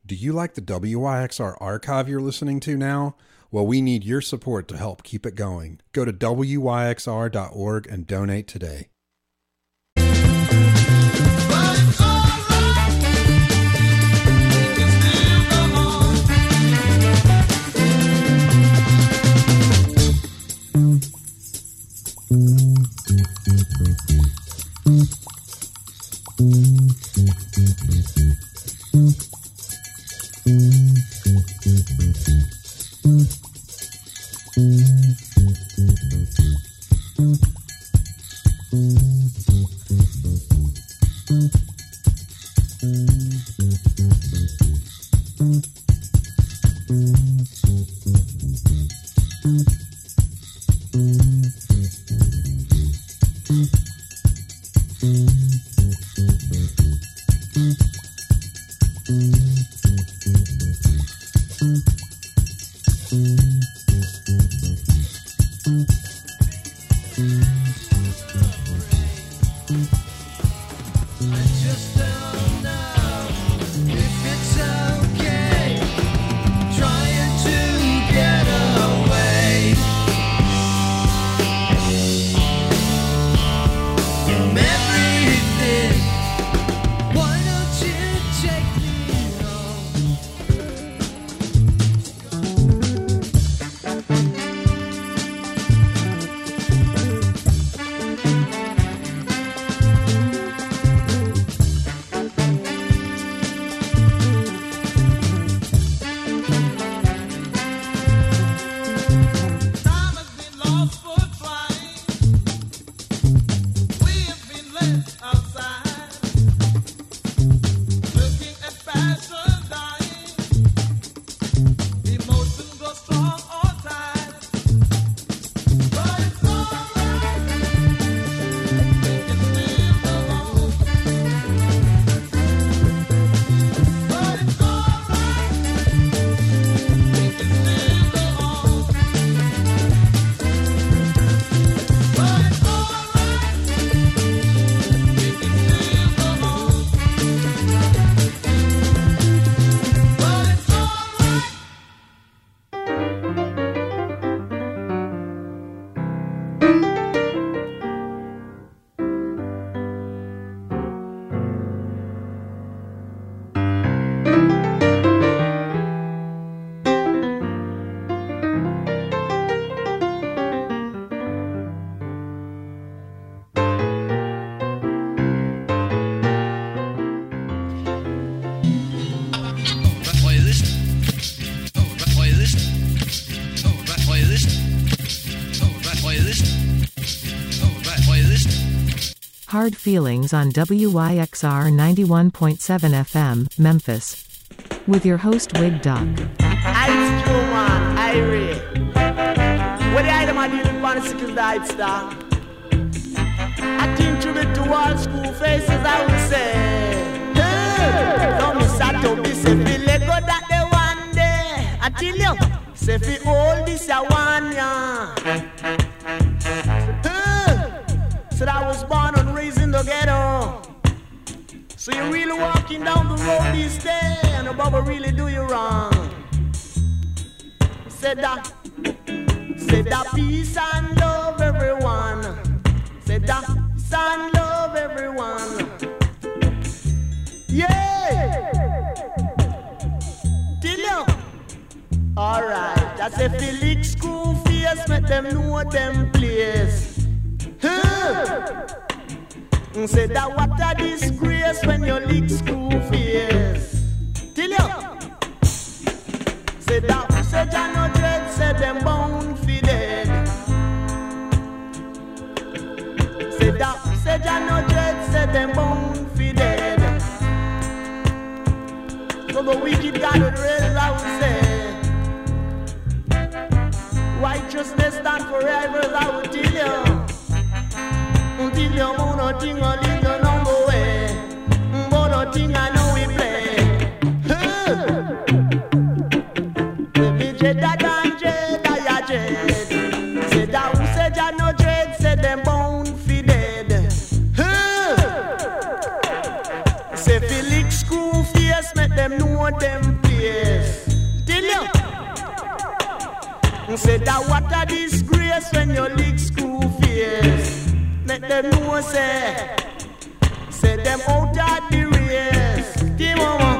Do you like the WYXR archive you're listening to now? Well, we need your support to help keep it going. Go to WYXR.org and donate today. Hard Feelings on WYXR 91.7 FM, Memphis. With your host, Wig Duck. Ice Joe man, Irie. What the item I dealing with the sickest died star? I think tribute to all school faces, I would say. Hey, don't miss that to be say, feel like go that day one day. I tell you, say fi all this a one ya. Said I was born and raised in the ghetto. So you're really walking down the road these days, and the Baba really do you wrong. Said that peace and love everyone. Said that peace and love everyone. Yeah. Till you. Alright, that's a Felix school face, make them know them place. Say that what a disgrace when you lick school fears. Till you. Say that say Jah no dread, say them bound fi dead. Say that say Jah no dread, say them bound fi dead. So the wicked God would raise, I would say. Righteousness stand forever, I would tell you. Until you know nothing, I leave the number way. But nothing I know we play. Baby Jeda dan Jeda ya Jed. Say that who say Jah no dread, say them bound fi dead. Say Felix school face, make them know them. Say that what a disgrace when you lick screw face. Make them know say them out at the race. Give mama,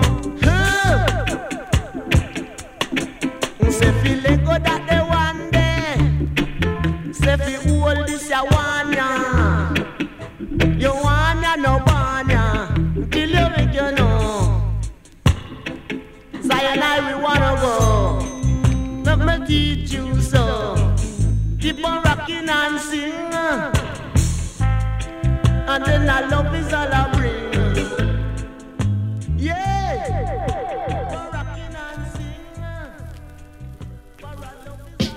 say feel like go that they one day. Say fi hold this ya one ya. You want ya no want ya. Till you make you know. Zion I we wanna go. Let me teach you so. Keep on rocking and sing. And then our love is all I bring. Yeah. Keep on rocking and sing. For our love is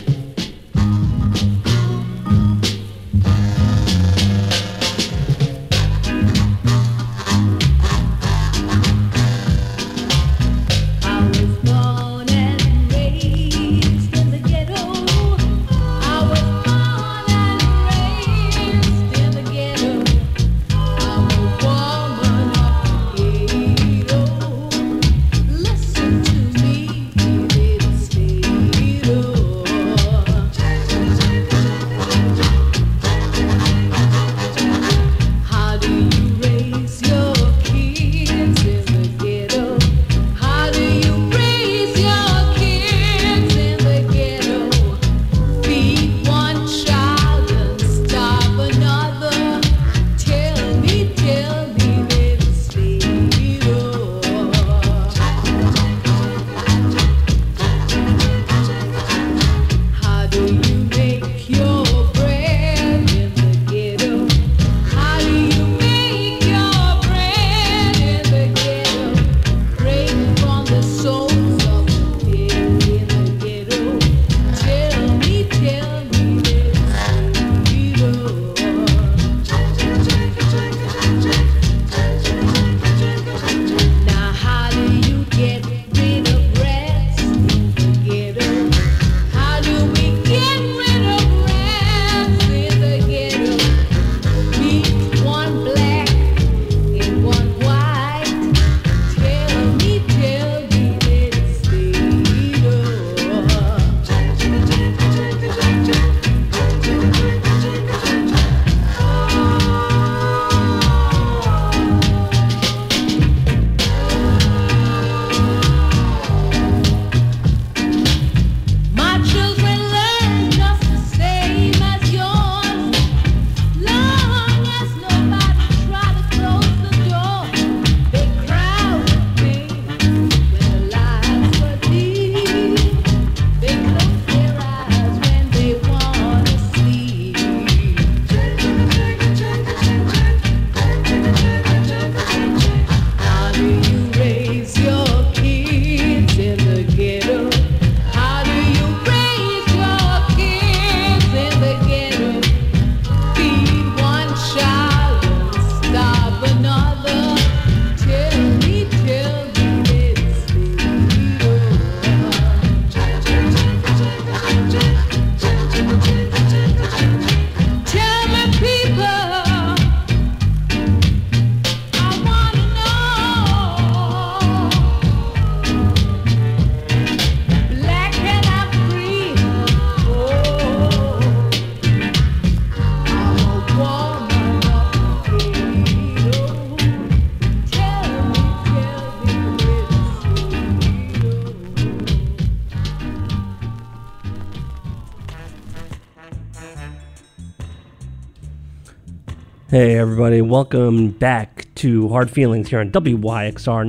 Hey everybody, welcome back to Hard Feelings here on WYXR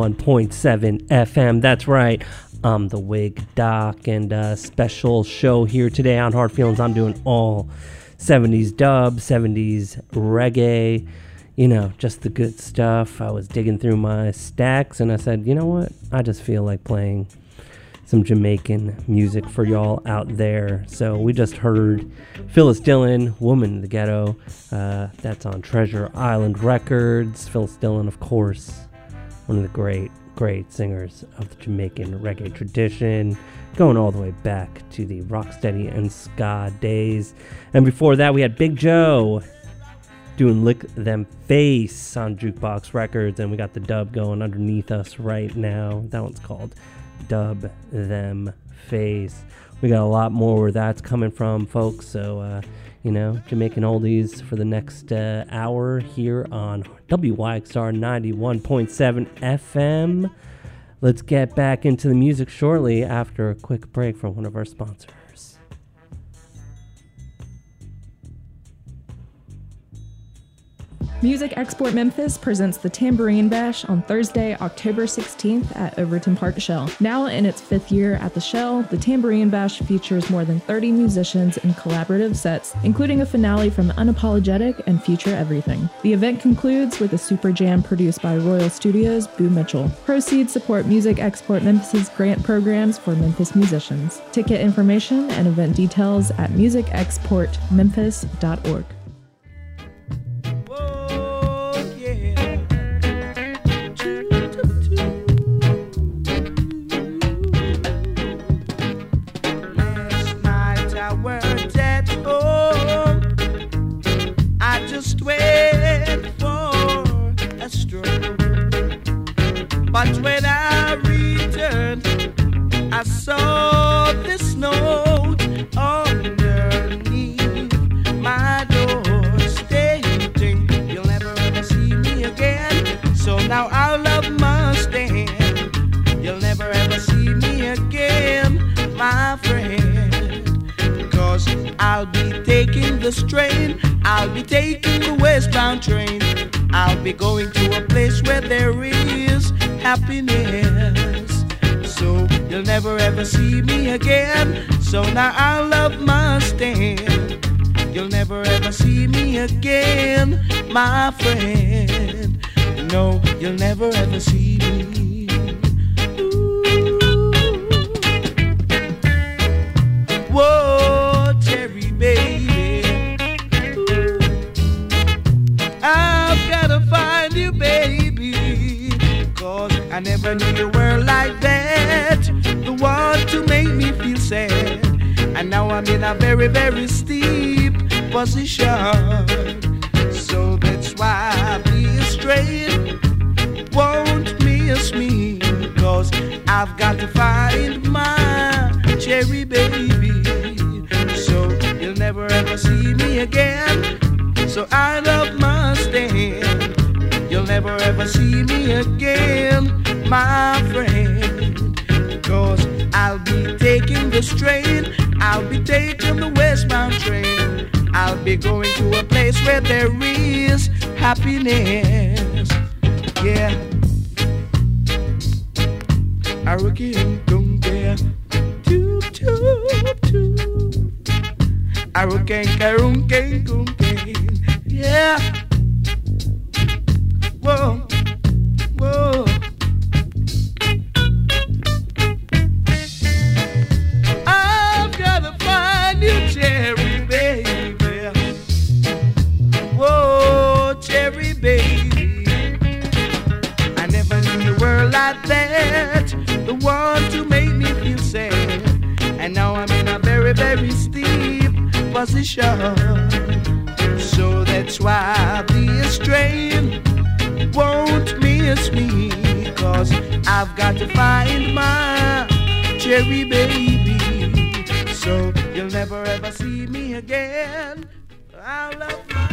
91.7 FM. That's right, I'm the Wig Doc, and a special show here today on Hard Feelings. I'm doing all 70s dub, 70s reggae, you know, just the good stuff. I was digging through my stacks and I said, you know what, I just feel like playing some Jamaican music for y'all out there. So we just heard Phyllis Dillon, Woman in the Ghetto. That's on Treasure Island Records. Phyllis Dillon, of course, one of the great singers of the Jamaican reggae tradition, going all the way back to the Rocksteady and ska days. And before that, we had Big Joe doing Lick Them Face on Jukebox Records, and we got the dub going underneath us right now. That one's called Dub Them Face. We got a lot more where that's coming from, folks, so Jamaican oldies for the next hour here on WYXR 91.7 FM. Let's get back into the music shortly after a quick break from one of our sponsors. Music Export Memphis presents the Tambourine Bash on Thursday, October 16th at Overton Park Shell. Now in its 5th year at the Shell, the Tambourine Bash features more than 30 musicians in collaborative sets, including a finale from Unapologetic and Future Everything. The event concludes with a super jam produced by Royal Studios' Boo Mitchell. Proceeds support Music Export Memphis's grant programs for Memphis musicians. Ticket information and event details at musicexportmemphis.org. But when I returned, I saw this note underneath my door stating, you'll never ever see me again. So now our love must end. You'll never ever see me again, my friend. Because I'll be taking the strain, I'll be taking the westbound train. I'll be going to a place where there is happiness. So you'll never ever see me again. So now our love must end. You'll never ever see me again, my friend. No, you'll never ever see me. Ooh. Whoa, Cherry baby. Ooh. I've gotta find you, baby. Cause I never knew you were like that. The one to make me feel sad. And now I'm in a very, very steep position. So that's why I'll be straight. Won't miss me. Cause I've got to find my cherry baby. So you'll never ever see me again. So I love my stand. You'll never ever see me again, my friend. Cause I'll be taking the strain. I'll be taking the westbound train. I'll be going to a place where there is happiness. Yeah. I reckon don't care. Toop, toop, toop. I reckon, yeah. Whoa, whoa. I've gotta find you, cherry baby. Whoa, cherry baby. I never knew you were like that. The one to make me feel sad. And now I'm in a very, very steep position. So that's why I'll be a strain. Won't miss me. Cause I've got to find my cherry baby. So you'll never ever see me again. I love my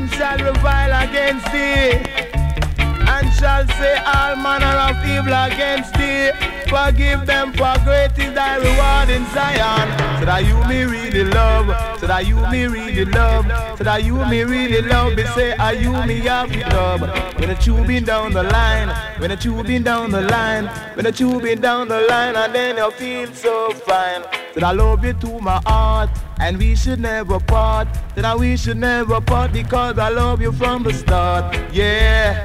and shall revile against thee, and shall say all manner of evil against thee. Forgive them, for great is thy reward in Zion. So that you me really love, so that you me really love, so that you me really love. They say, are you me have love? When the tubing down the line, when the tubing down the line, when the tubing down the line, and then you feel so fine. That I love you to my heart, and we should never part. That we should never part, because I love you from the start. Yeah.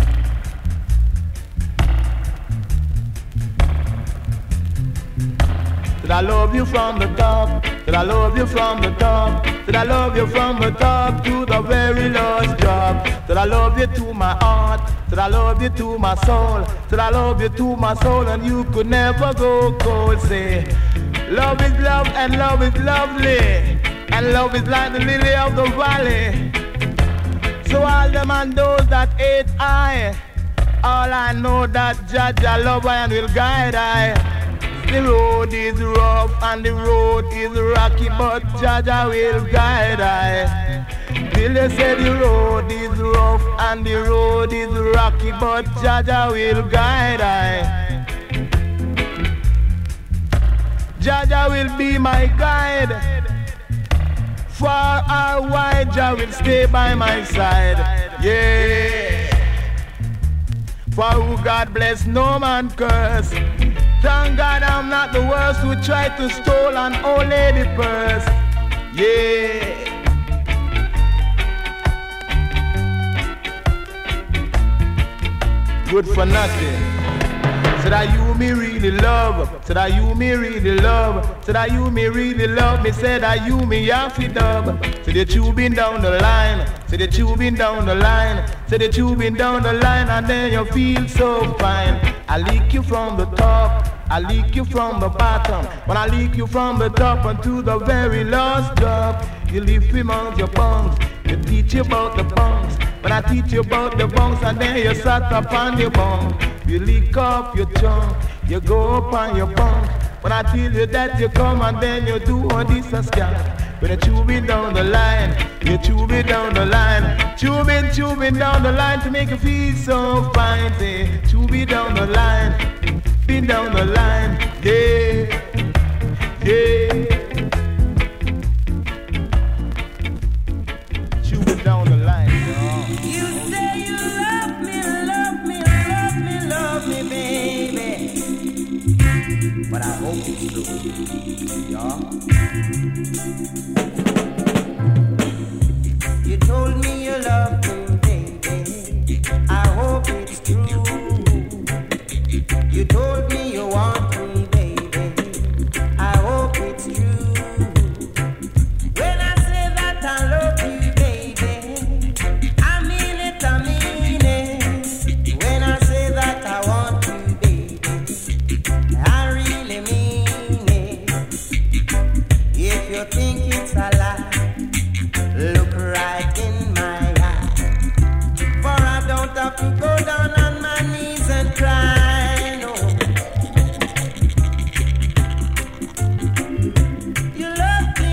That I love you from the top, that I love you from the top, that I love you from the top to the very last drop. That I love you to my heart, that I love you to my soul, that I love you to my soul, and you could never go cold. Say, love is love and love is lovely, and love is like the lily of the valley. So all them and those that hate I, all I know that Judge I love I and will guide I. The road is rough and the road is rocky, but Judge I will guide I. Till they say the road is rough and the road is rocky, but Judge I will guide I. Judge I will be my guide. Far or wide, Jah will stay by my side. Yeah. For who God bless, no man curse. Thank God I'm not the worst who tried to steal an old lady purse. Yeah. Good for nothing. So that you me really love, so that you me really love, so that you me really love me, say that you me have to dub. So that you been down the line, so that you been down the line, so that you been down the line, and then you feel so fine. I lick you from the top, I lick you from the bottom. When I lick you from the top unto the very last drop, you lift him on your bungs, you teach you about the bungs. When I teach you about the bungs, and then you sat up on your bunk. You lick off your chunk, you go up on your bunk. When I tell you that you come and then you do all this a scam. When you chew it down the line, you chew it down the line. Chew it down the line to make you feel so fine. Say, chew it down the line, been down the line, yeah, yeah. Chew it down the line, y'all. You say you love me, baby. But I hope it's true, y'all. You told me you love me, baby. I hope it's true. You told me you want me, baby. I hope it's true. When I say that I love you, baby, I mean it, I mean it. When I say that I want you, baby, I really mean it. If you think it's a lie, look right in my eye. For I don't have to go down on my knees and cry. No. You love me.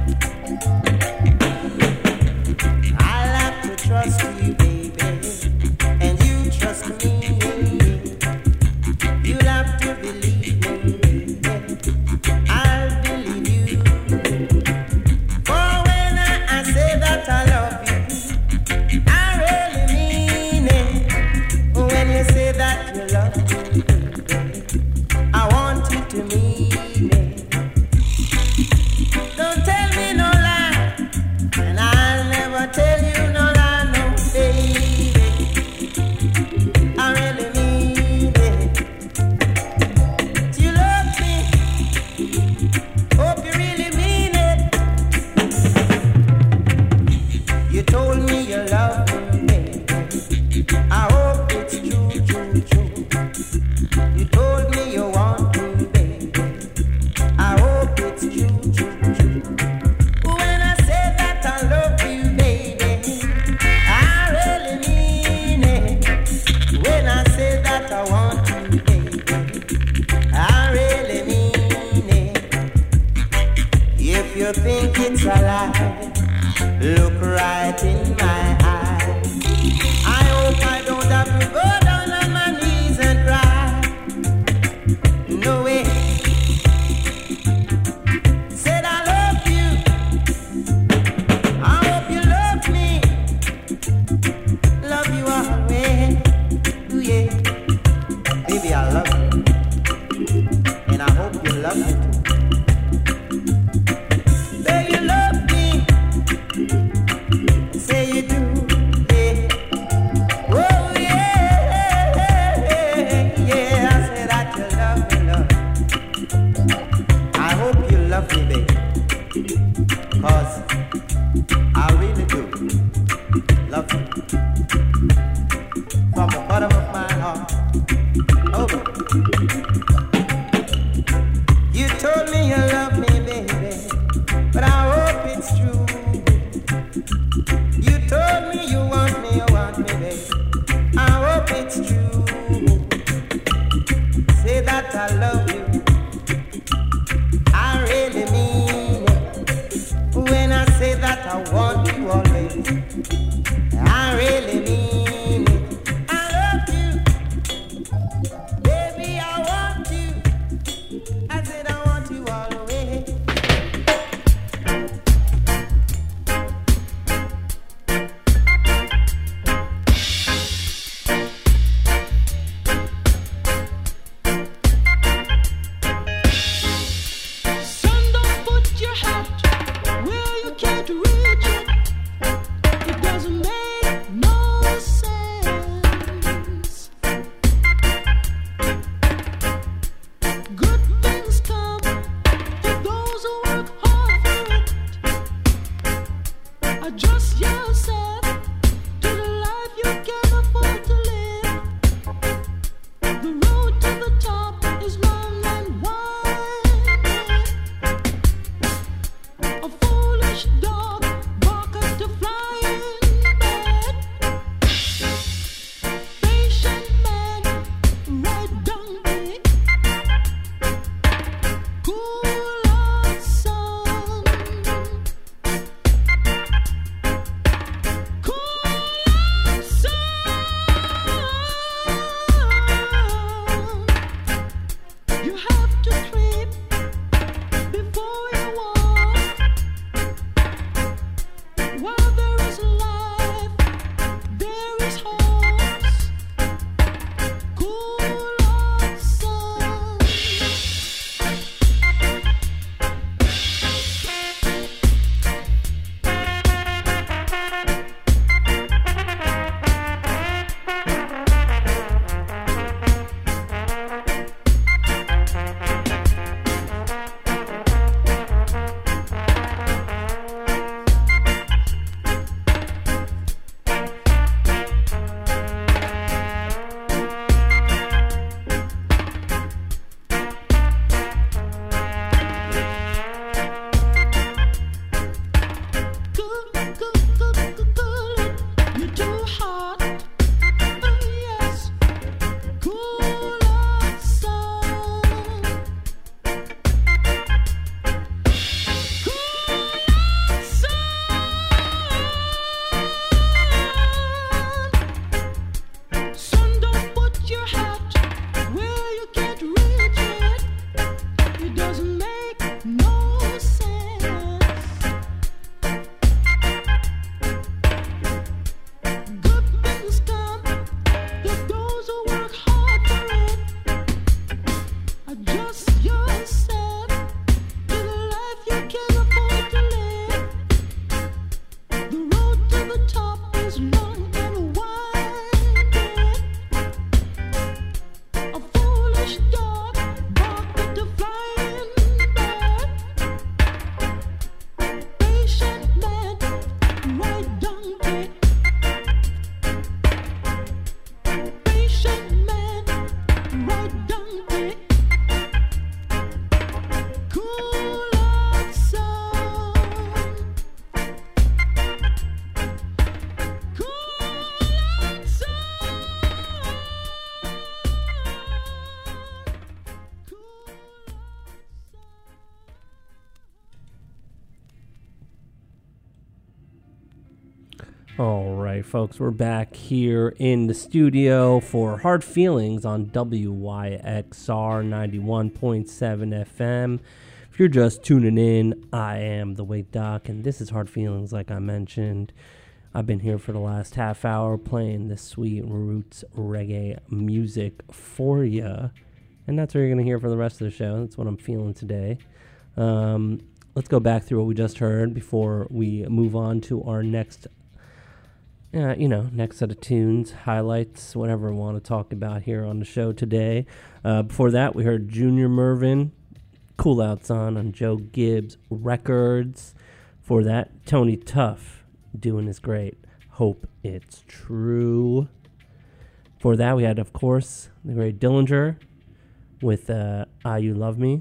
I like to trust you, baby, and you trust me. You have to believe me, baby. I'll believe you. For when I say that I love you, I really mean it. When you say that you love me, baby, I want you to mean it. Don't tell me no lie, and I'll never tell you no lie, no, baby. I really mean it. You love me. Hope you really mean it. You told me you love me, baby. I hope it's true, true, true. You told me you want me, baby. I hope it's true, true, true. When I say that I love you, baby, I really mean it. When I say that I want you, baby, I really mean it. If you think it's a lie, look right in my have to go down on my knees and cry. No way. Said I love you. I hope you love me. Love you always. Ooh, yeah. Baby, I love you. And I hope you love me too. Say you love me. Say you do. Yeah. Oh, yeah. Yeah. I said that you love me, love. I hope you love me, baby. 'Cause I really do love you. From the bottom of my heart. Oh, you told me you love me, baby, but I hope it's true. You told me you want me, baby. I hope it's true. Say that I love you. I really mean it. When I say that I want you always, I really mean it. I love you. Baby, I want you. I said I want you always. All right, folks, we're back here in the studio for Hard Feelings on WYXR 91.7 FM. If you're just tuning in, I am the Wig Doc, and this is Hard Feelings, like I mentioned. I've been here for the last half hour playing this sweet roots reggae music for you, and that's what you're going to hear for the rest of the show. That's what I'm feeling today. Let's go back through what we just heard before we move on to our next next set of tunes, highlights, whatever we want to talk about here on the show today. Before that, we heard Junior Murvin, Cool Out Son on Joe Gibbs Records. For that, Tony Tuff, Doing Is Great, Hope It's True. For that, we had, of course, the great Dillinger with Ah You Love Me.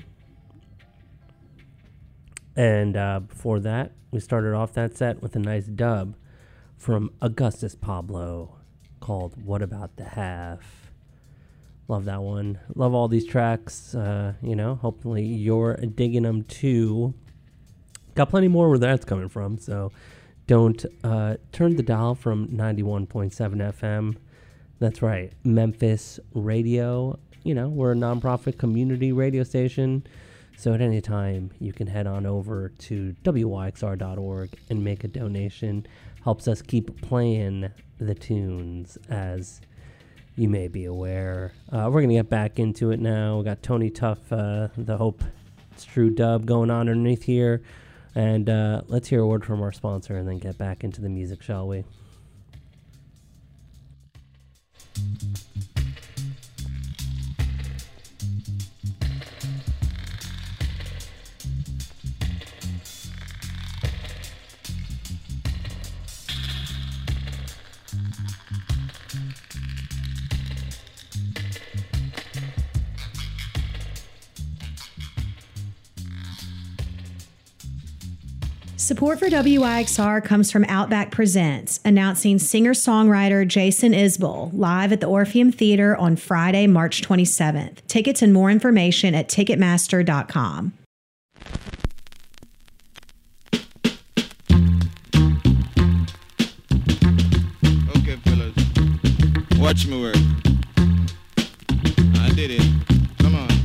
And before that, we started off that set with a nice dub from Augustus Pablo called What About the Half. Love that one. Love all these tracks. Hopefully you're digging them too. Got plenty more where that's coming from, so don't turn the dial from 91.7 FM. That's right, Memphis Radio. We're a nonprofit community radio station, so at any time you can head on over to wyxr.org and make a donation. Helps us keep playing the tunes, as you may be aware. We're going to get back into it now. We got Tony Tuff, the Hope It's True dub going on underneath here. And let's hear a word from our sponsor and then get back into the music, shall we? Support for WYXR comes from Outback Presents, announcing singer-songwriter Jason Isbell live at the Orpheum Theater on Friday, March 27th. Tickets and more information at Ticketmaster.com. Okay, fellas, watch me work. I did it. Come on.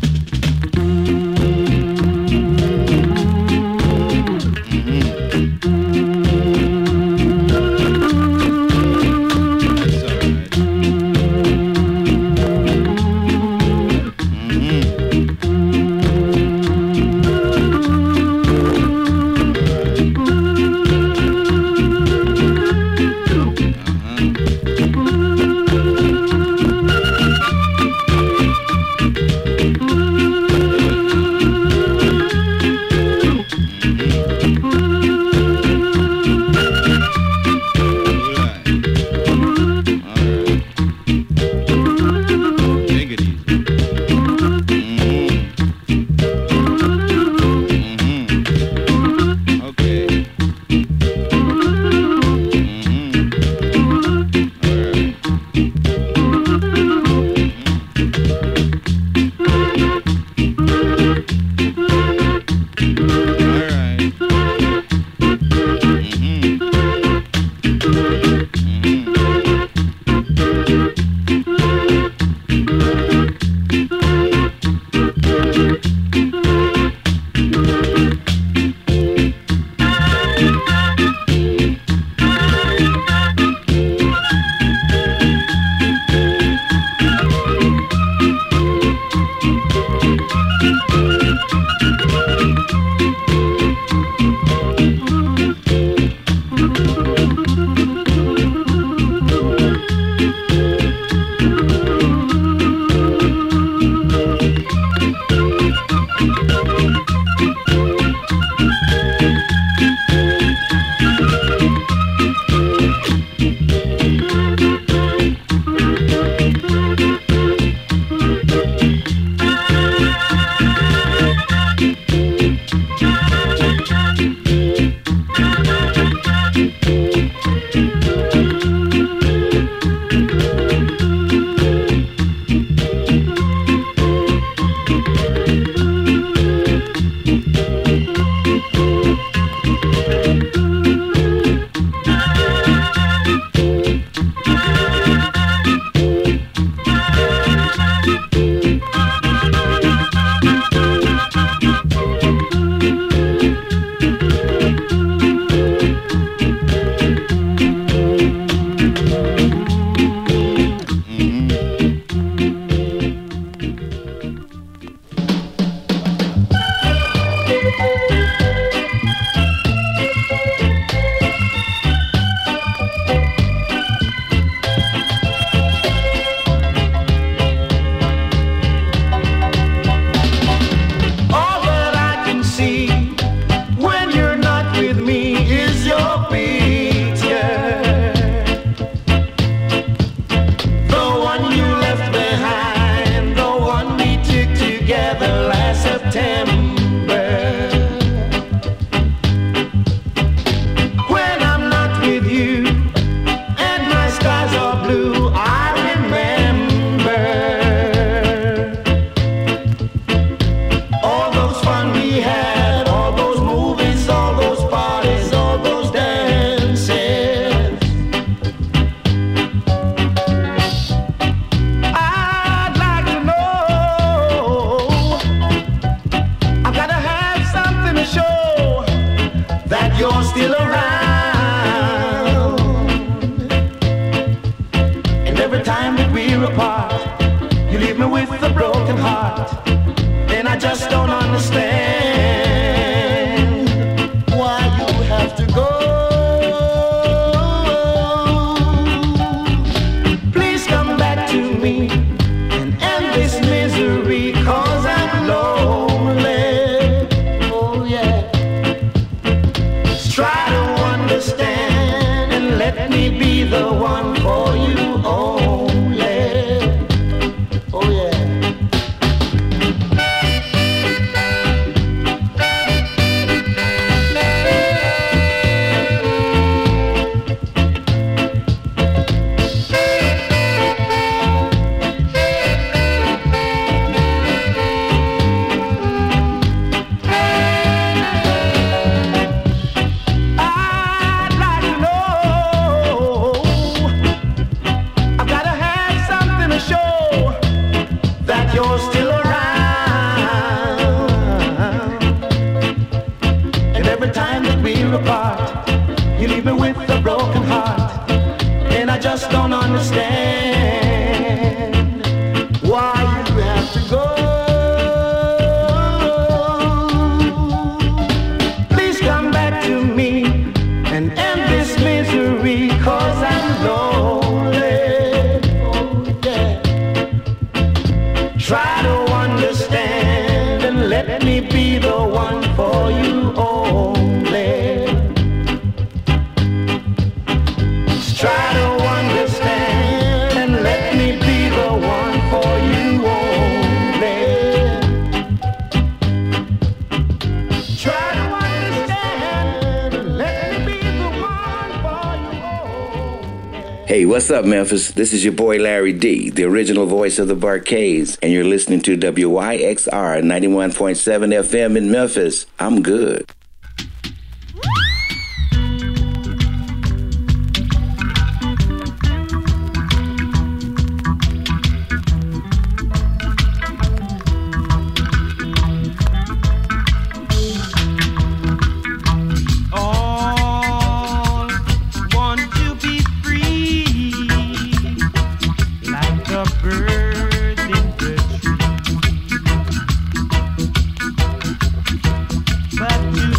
Hey, what's up, Memphis? This is your boy Larry D, the original voice of the Barcades, and you're listening to WYXR 91.7 FM in Memphis. I'm good. But to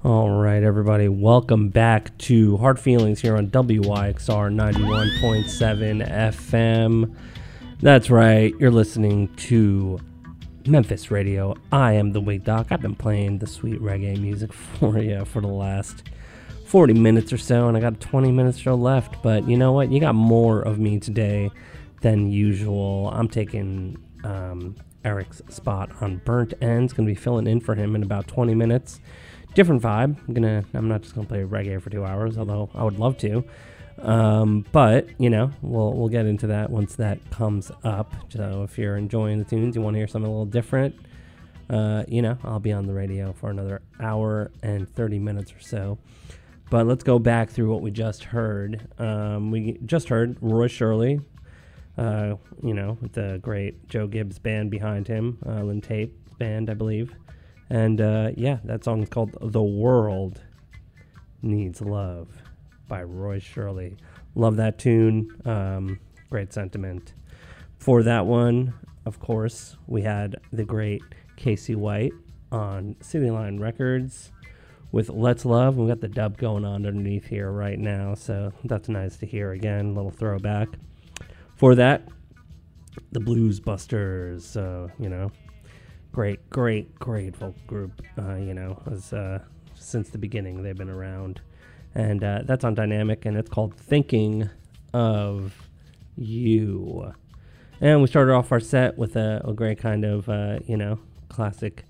All right, everybody, welcome back to Hard Feelings here on WYXR 91.7 FM. That's right, you're listening to Memphis Radio. I am the Wig Doc. I've been playing the sweet reggae music for you for the last 40 minutes or so, and I got 20 minutes show left. But you know what? You got more of me today than usual. I'm taking Eric's spot on Burnt Ends. Going to be filling in for him in about 20 minutes. Different vibe. I'm not just gonna play reggae for 2 hours, although I would love to. But you know, we'll get into that once that comes up. So if you're enjoying the tunes, you want to hear something a little different, you know, I'll be on the radio for another hour and 30 minutes or so. But let's go back through what we just heard. We just heard Roy Shirley, you know, with the great Joe Gibbs band behind him, Lynn Tape band, I believe. And, yeah, that song is called The World Needs Love by Roy Shirley. Love that tune. Great sentiment. For that one, of course, we had the great Casey White on City Line Records with Let's Love. We got the dub going on underneath here right now, so that's nice to hear again. A little throwback. For that, the Blues Busters, you know. Great folk group, you know, as, since the beginning they've been around. And that's on Dynamic, and it's called Thinking of You. And we started off our set with a great kind of, you know, classic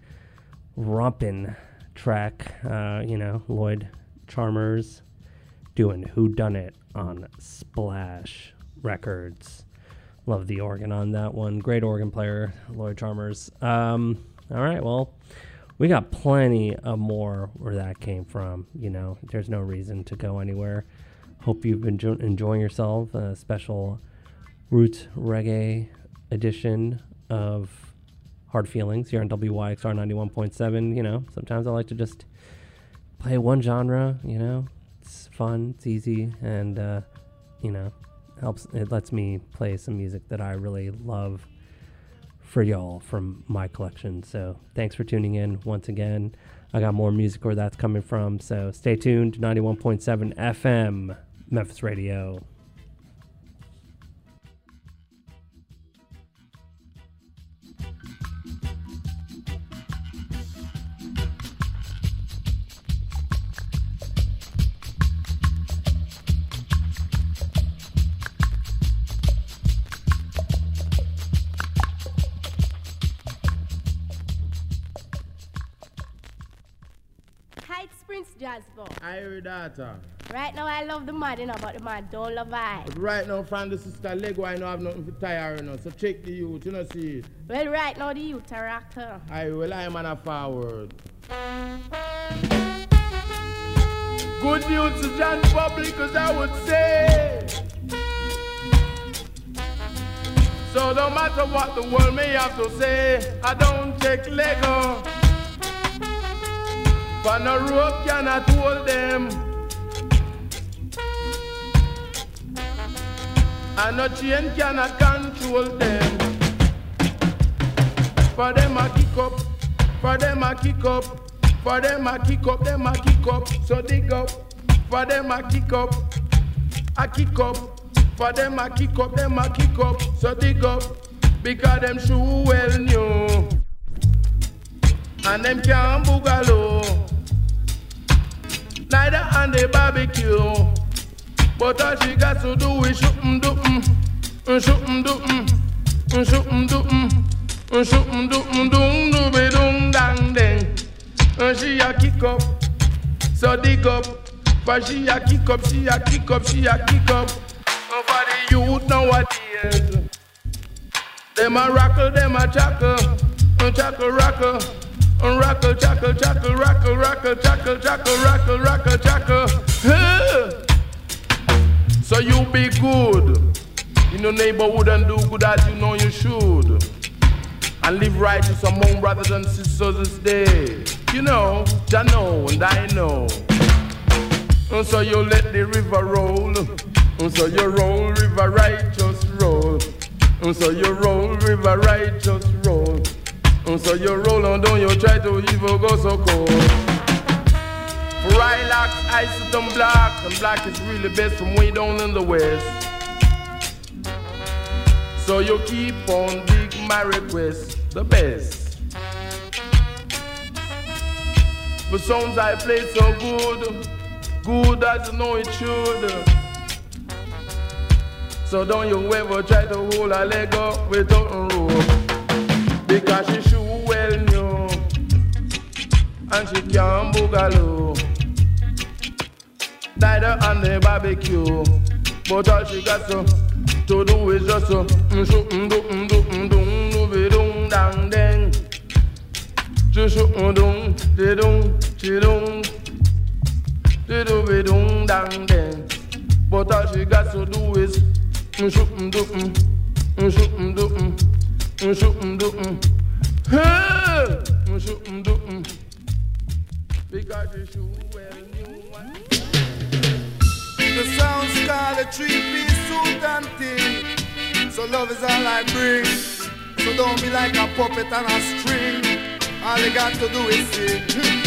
rompin' track, you know, Lloyd Charmers doing Whodunit on Splash Records. Love the organ on that one. Great organ player, Lloyd Charmers. All right, well, we got plenty of more where that came from. You know, there's no reason to go anywhere. Hope you've been enjoying yourself. A special roots reggae edition of Hard Feelings here on WYXR 91.7. You know, sometimes I like to just play one genre. You know, it's fun, it's easy, and, you know, it lets me play some music that I really love for y'all from my collection. So thanks for tuning in once again. I got more music where that's coming from, so stay tuned to 91.7 FM Memphis Radio. I hear that. Right now I love the man, you know, but the man don't love I. But right now, from the sister Lego, I know I have nothing to tire, you know, so check the youth, you know, see it. Well, right now the youth are actor. I am a forward. Good news to John Public, as I would say. So no matter what the world may have to say, I don't take Lego. For no rope cannot hold them, and no chain cannot control them. For them a kick up, for them a kick up, for them a kick up, them a kick up, so dig up. For them a kick up, a kick up. For them a kick up, them a kick up, so dig up. Because them sure well knew, and them can't boogaloo. Neither on the barbecue, but all she got to do is shoot-em-do-em, shoot-em-do-em, shoot-em-do-em, shoot-em-do-em, doom-dooby-doom-dang-dang. And she a kick up, so dig up, but she a kick up, she a kick up, she a kick up. And for the youth nowadays, them a rockle, them a chuckle, chuckle, rockle. Rockle, chuckle, chuckle, rockle, rockle, chuckle, chuckle, rockle, rockle, chuckle. So you be good in your neighborhood and do good as you know you should, and live righteous among brothers and sisters this day. You know, I know and I know. And so you let the river roll, and so you roll, river righteous roll, and so you roll, river righteous roll. And so you roll on down, you try to even go so cold. For Rylox, ice and black, and black is really best from way down in the west. So you keep on dig my request, the best. The songs I play so good, good as you know it should. So don't you ever try to hold a leg up without a rope, because she sure well knew, and she can't boogaloo. Neither on the barbecue, but all she got to do is just do dang dang. Just do dang dang. But all she got to do is because she sure well knew. The sound's called a 3-piece suit and thing. So love is all I bring. So don't be like a puppet on a string. All you got to do is sing.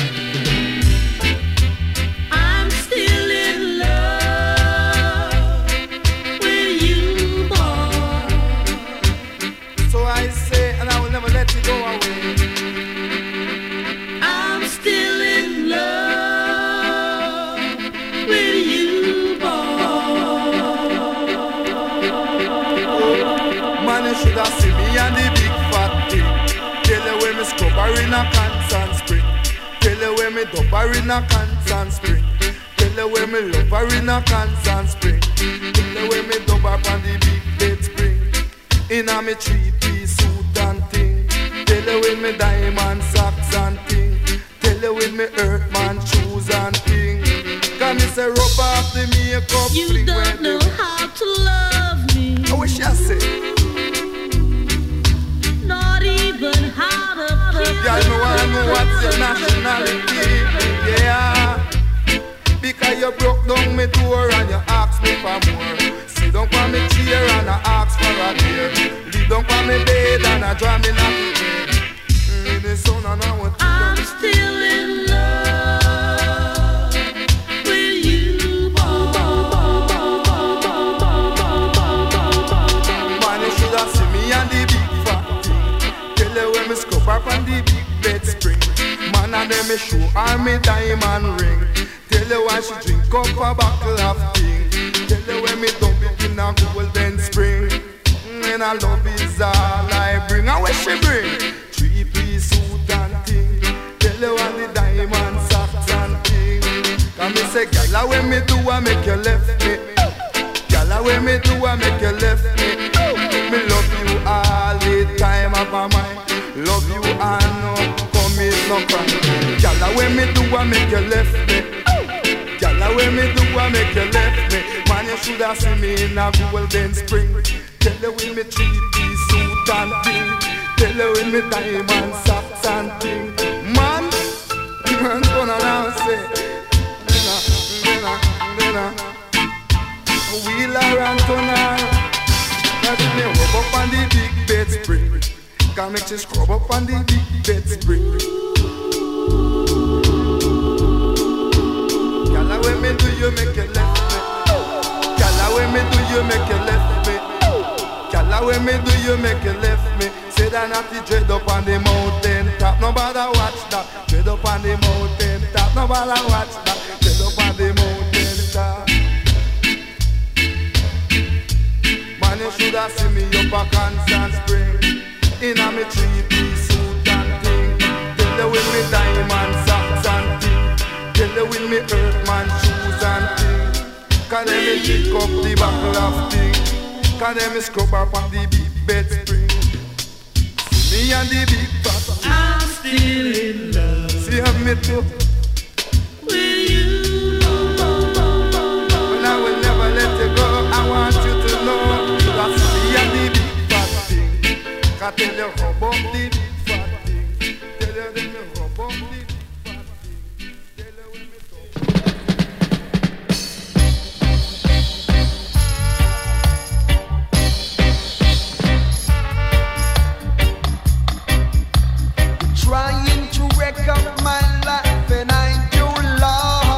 I'm still in love with you, boy. So I say, and I will never let you go away. I'm still in love with you, boy. Man, you should have seen me and the big fat thing. Tell you when me scrubber in a constant spring. Tell you when me dubber in a constant spring. Tell you when me lover in a constant spring. Tell you when me dub up on the big bed spring. In a me 3-piece suit and thing. Tell you when me diamond socks and thing. Tell you when me earthman shoes and thing. Can me say rub off the makeup. You don't know how to love me. I wish I say. Not even how to kill. Y'all know I know what's your nationality. Yeah. Because you broke down me door and you asked me for more. Sit down on me chair and I ask for a beer. Leave down on me bed and I draw me nothing. In the sun and I want to. I'm still in love with you, boy. Man, you should have seen me and the big fat thing. Tell you when me scoop up on the big bed spring. Man, and then me show her me diamond ring. Tell you why she drink up a bottle of thing. Tell you when me dump it in a golden spring. And I love is all I bring. And what she bring? 3-piece suit and thing. Tell you all the diamond socks and thing. Can me say, gala when me do I make you left me. Gala when me do I make you left me. Me love you all the time of my mind. Love you and no commit no crime. Gala when me do I make you left me. Gala when me do I make you left me. Man, you should have seen me in a golden spring. Tell you when me 3-piece suit and thing. Tell you when me diamond socks and thing. Man, man's gonna now say, wheeler and tunnel. That me rub up on the big bed spring. Can make you scrub up on the big bed spring. Gala when me do you make you left me. Gala when me do you make you left me. Gala when me do you make you left me. Say that not the dread up on the mountain top. Nobody watch that. Dread up on the mountain top. Nobody watch that. Dread up on the mountain top. Man, you should have seen me up a constant spring. In a me 3-piece suit and thing. Tell you with me diamond socks and thing. Tell you with me earthman shoes and thing. Can let me pick up the buckle of thing. Can let me scrub up on the big bed spring. See me and the big fat. I'm still in love. See how me too. With you. And I will never let you go. I want you to know. That's me and the big fat thing. Can tell you rub up the big fat thing. Tell you let me rub up the big fat thing. Tell you when me trying to wreck up my life and I do love.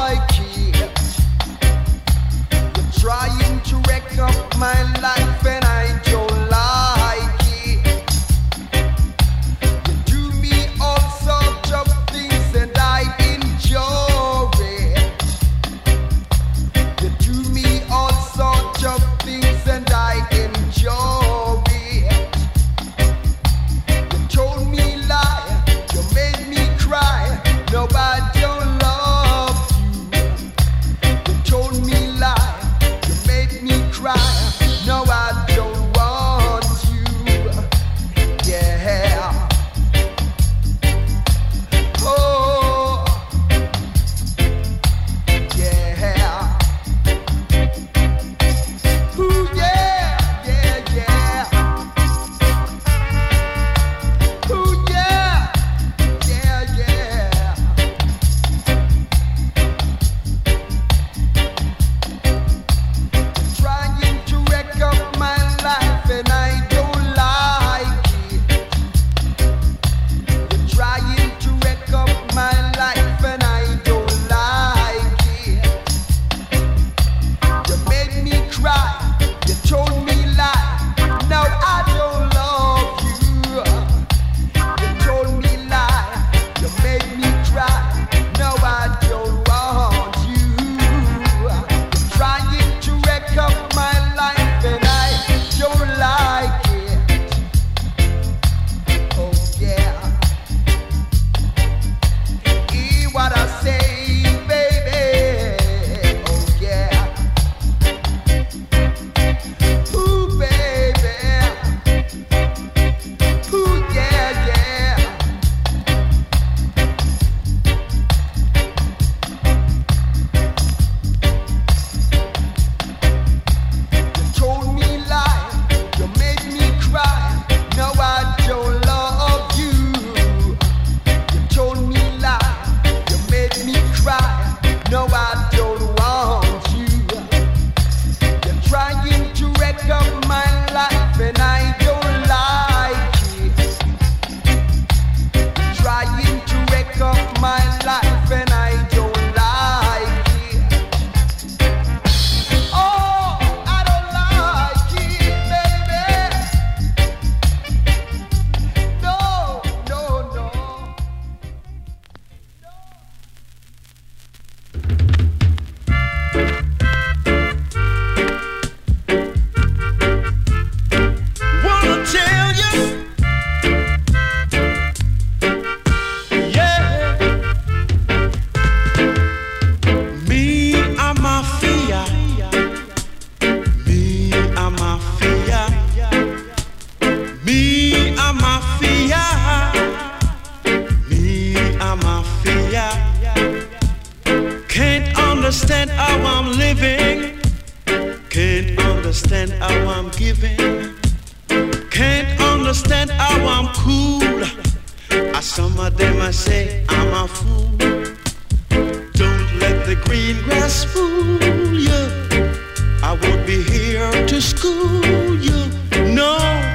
mafia. Can't understand how I'm living. Can't understand how I'm giving. Can't understand how I'm cool. Some of them I say I'm a fool. Don't let the green grass fool you. I won't be here to school you. No,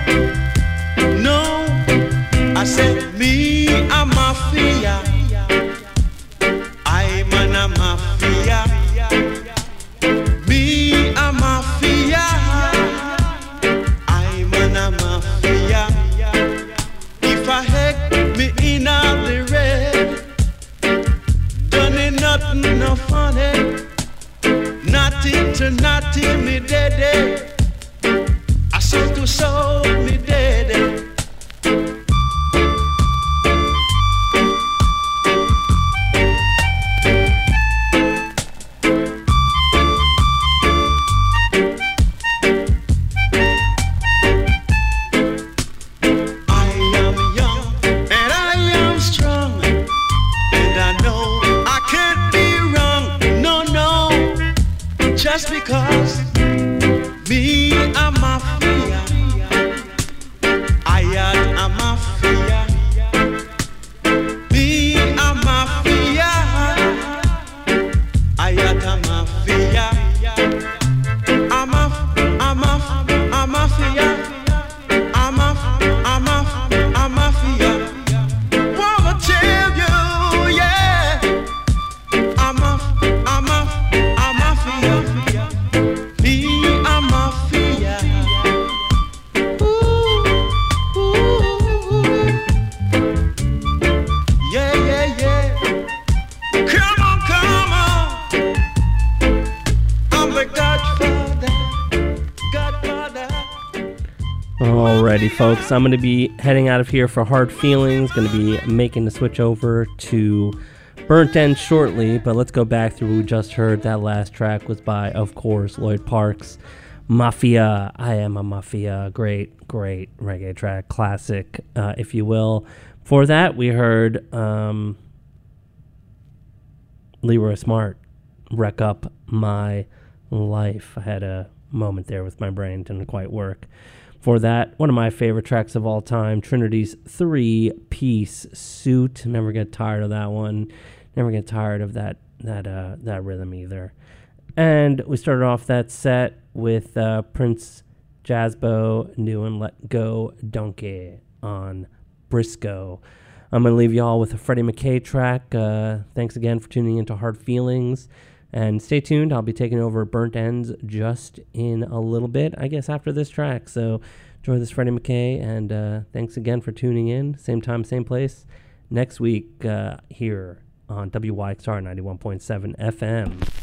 no. I said me a mafia. I'm a mafia. Me a mafia. I'm a mafia. If I had me in all the red, done it nothing no funny. Nothing to nothing me dead. I saw to soul me dead. Just because me a mafia, I am a mafia. Me a mafia, I am a mafia. I'm a mafia. I'm a mafia. Wanna tell you, yeah. I'm a mafia. Alrighty, folks, I'm going to be heading out of here for Hard Feelings. Going to be making the switch over to Burnt Ends shortly, but let's go back through what we just heard. That last track was by, of course, Lloyd Parks. Mafia, I Am a Mafia. Great reggae track. Classic, if you will. For that, we heard Leroy Smart, Wreck Up My Life. I had a moment there with my brain, didn't quite work. For that, one of my favorite tracks of all time, Trinity's 3-Piece Suit. Never get tired of that one. Never get tired of that rhythm either. And we started off that set with Prince Jazzbo doing Let Go Donkey on Briscoe. I'm going to leave you all with a Freddie McKay track. Thanks again for tuning into Hard Feelings. And stay tuned. I'll be taking over Burnt Ends just in a little bit, I guess, after this track. So enjoy this Freddie McKay, and thanks again for tuning in. Same time, same place. Next week here on WYXR 91.7 FM.